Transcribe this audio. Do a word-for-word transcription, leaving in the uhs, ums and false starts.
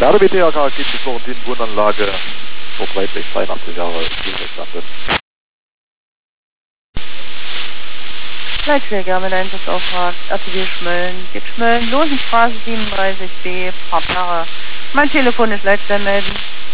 R B T H K geht die Florentin Wohnanlage Nordweit-Weg zweiundachtzig Jahre Spielwegstadt. Leitschläger mit Einsatzauftrag R T W Schmölln. Geht Schmölln, Losenstraße siebenunddreißig B, Partnere. Mein Telefon ist Leitstelle melden.